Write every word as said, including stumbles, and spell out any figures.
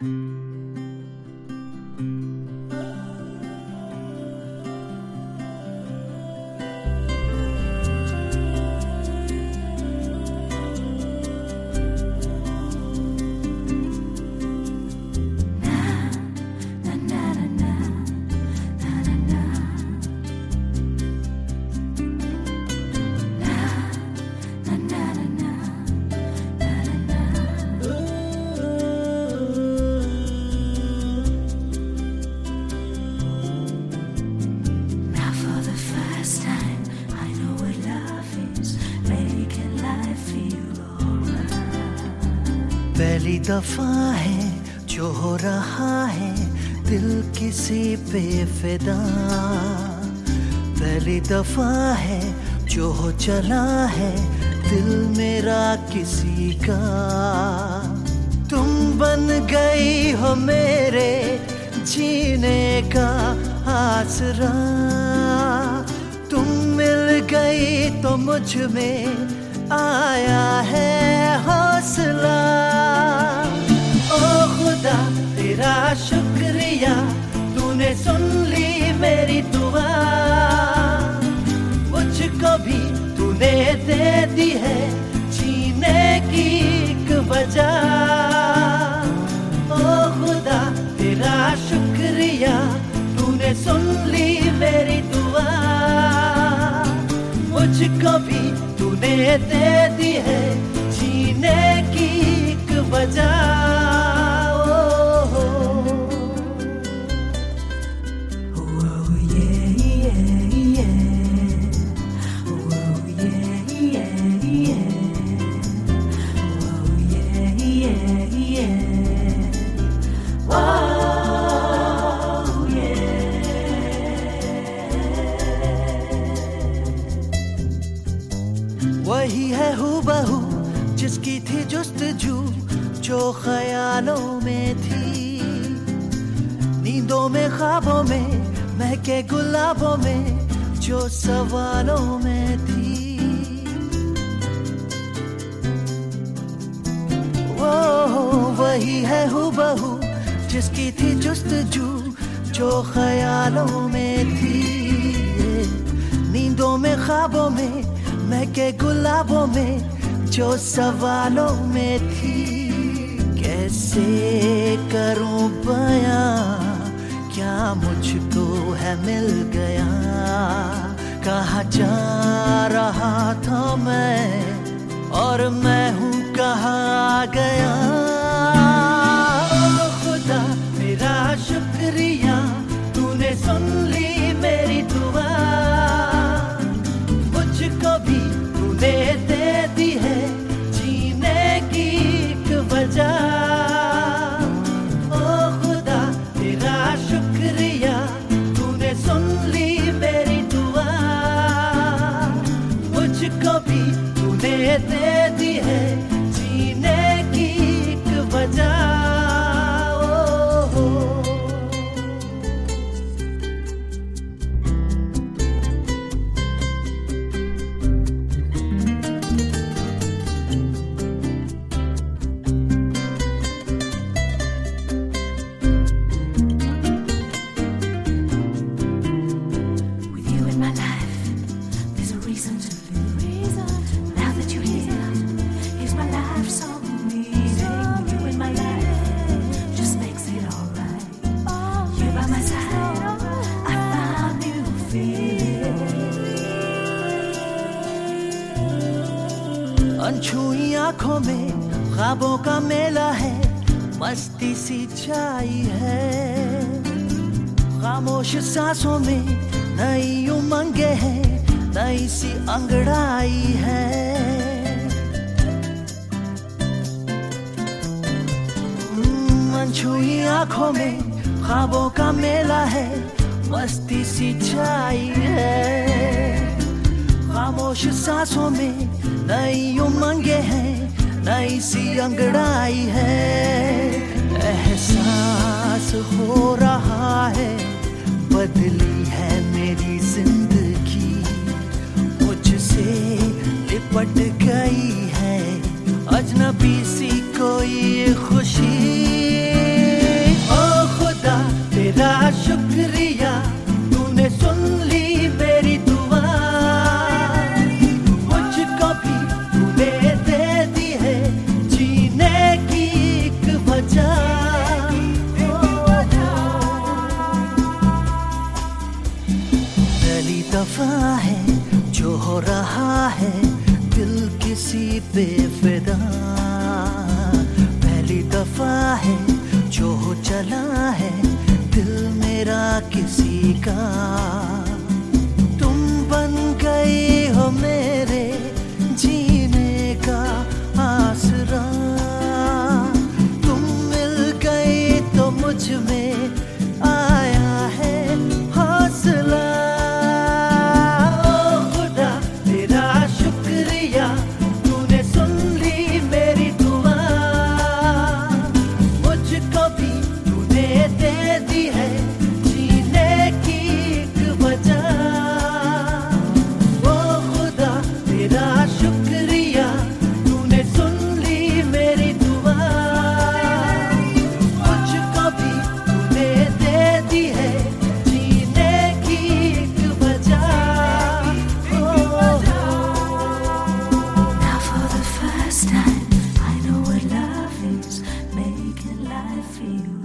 पहली दफा है जो हो रहा है दिल किसी पे फिदा, पहली दफा है जो हो चला है दिल मेरा किसी का। तुम बन गई हो मेरे जीने का आसरा, तुम मिल गई तो मुझ में आया है हौसला। ओ खुदा तेरा शुक्रिया, तूने सुन ली मेरी दुआ, मुझको भी तूने दे दी है जीने की एक वजह। ओ खुदा तेरा शुक्रिया, तूने सुन ली मेरी दुआ, मुझको भी तूने दे दी है जीने की एक वजह। वही है हूबहू जिसकी थी जुस्तजू जो ख्यालों में थी, नींदों में ख्वाबों में महके गुलाबों में जो सवालों में थी। वो वही है हूबहू जिसकी थी जुस्तजू जो ख्यालों में थी, नींदों में ख्वाबों में महके गुलाबों में जो सवालों में थी। कैसे करूं बयां क्या मुझको है मिल गया, कहाँ जा रहा था मैं और मैं हूँ कहाँ आ गया। ओ खुदा मेरा शुक्रिया, तूने सुन ली मेरी दुआ, मुझको भी तूने दे दी है जीने की एक वजह। ओ खुदा तेरा शुक्रिया, तूने सुन ली मेरी दुआ, मुझको भी तूने दे दी है जीने की एक वजह। अनछुई आंखों में ख्वाबों का मेला है, मस्ती सी छाई है, खामोश सांसों में नई उमंगे हैं, नई सी अंगड़ाई है। अनछुई आंखों में ख्वाबों का मेला है, मस्ती सी छाई है, खामोश सांसों में नई उमंगे हैं, नई सी अंगड़ाई है। एहसास हो रहा है बदली है मेरी जिंदगी, मुझसे लिपट गई है अजनबी सी कोई खुशी। हो रहा है दिल किसी पे फिदा, पहली दफा है जो चला है दिल मेरा किसी का। तुम बन गई हो मेरे जीने का आसरा, तुम मिल गई तो मुझ में आया है हौसला। ओ खुदा तेरा शुक्रिया, तूने सुन ली मेरी दुआ, मुझको भी तूने दे दी है जीने की एक वजह। ओ खुदा तेरा शुक्रिया, तूने सुन ली मेरी दुआ, मुझको भी तूने दे दी है जीने की एक वजह। Now for the first time, I know what love is, making life feel